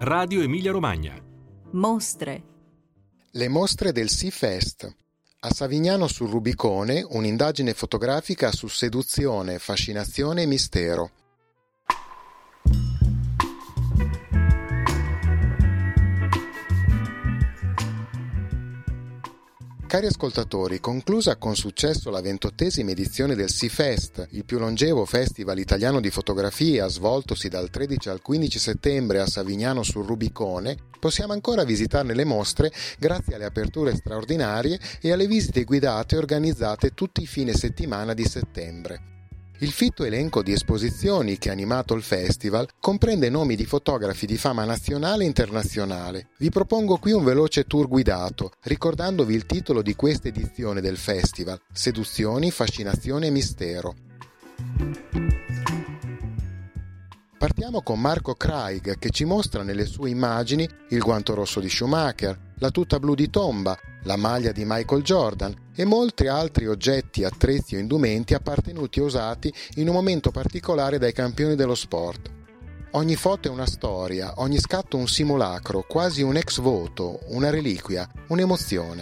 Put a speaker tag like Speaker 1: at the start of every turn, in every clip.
Speaker 1: Radio Emilia Romagna.
Speaker 2: Mostre.
Speaker 3: Le mostre del Seafest. A Savignano sul Rubicone, un'indagine fotografica su seduzione, fascinazione e mistero. Cari ascoltatori, conclusa con successo la 28ª edizione del Seafest, il più longevo festival italiano di fotografia svoltosi dal 13 al 15 settembre a Savignano sul Rubicone, possiamo ancora visitarne le mostre grazie alle aperture straordinarie e alle visite guidate organizzate tutti i fine settimana di settembre. Il fitto elenco di esposizioni che ha animato il festival comprende nomi di fotografi di fama nazionale e internazionale. Vi propongo qui un veloce tour guidato, ricordandovi il titolo di questa edizione del festival: Seduzioni, fascinazione e mistero. Partiamo con Marco Craig, che ci mostra nelle sue immagini il guanto rosso di Schumacher, la tuta blu di Tomba, la maglia di Michael Jordan e molti altri oggetti, attrezzi o indumenti appartenuti e usati in un momento particolare dai campioni dello sport. Ogni foto è una storia, ogni scatto un simulacro, quasi un ex voto, una reliquia, un'emozione.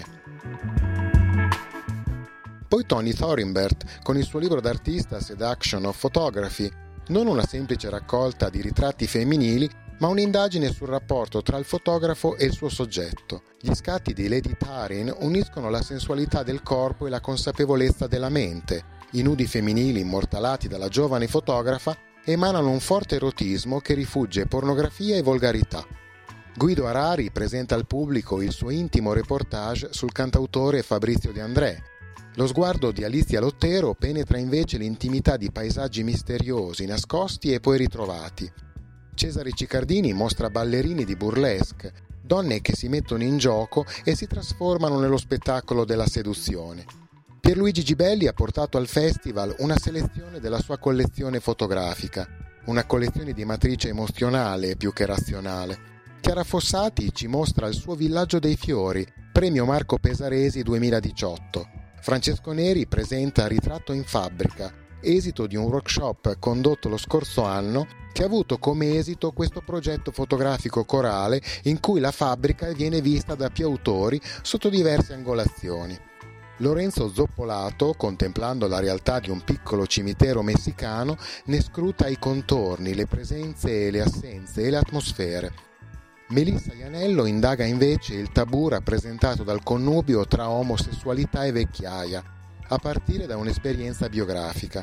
Speaker 3: Poi Tony Thorimbert con il suo libro d'artista Seduction of Photography, non una semplice raccolta di ritratti femminili, ma un'indagine sul rapporto tra il fotografo e il suo soggetto. Gli scatti di Lady Tarin uniscono la sensualità del corpo e la consapevolezza della mente. I nudi femminili immortalati dalla giovane fotografa emanano un forte erotismo che rifugge pornografia e volgarità. Guido Arari presenta al pubblico il suo intimo reportage sul cantautore Fabrizio De André. Lo sguardo di Alizia Lottero penetra invece l'intimità di paesaggi misteriosi, nascosti e poi ritrovati. Cesare Ciccardini mostra ballerini di burlesque, donne che si mettono in gioco e si trasformano nello spettacolo della seduzione. Pierluigi Gibelli ha portato al festival una selezione della sua collezione fotografica, una collezione di matrice emozionale più che razionale. Chiara Fossati ci mostra il suo Villaggio dei Fiori, premio Marco Pesaresi 2018. Francesco Neri presenta Ritratto in fabbrica, esito di un workshop condotto lo scorso anno che ha avuto come esito questo progetto fotografico corale in cui la fabbrica viene vista da più autori sotto diverse angolazioni. Lorenzo Zoppolato, contemplando la realtà di un piccolo cimitero messicano, ne scruta i contorni, le presenze e le assenze e le atmosfere. Melissa Ianello indaga invece il tabù rappresentato dal connubio tra omosessualità e vecchiaia, a partire da un'esperienza biografica.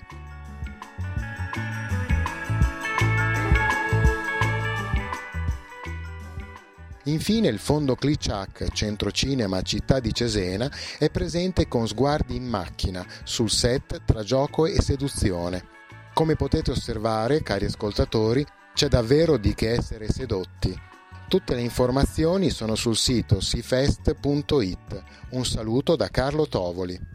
Speaker 3: Infine il Fondo Cliciac, Centro Cinema Città di Cesena, è presente con Sguardi in macchina, sul set tra gioco e seduzione. Come potete osservare, cari ascoltatori, c'è davvero di che essere sedotti. Tutte le informazioni sono sul sito seafest.it. Un saluto da Carlo Tovoli.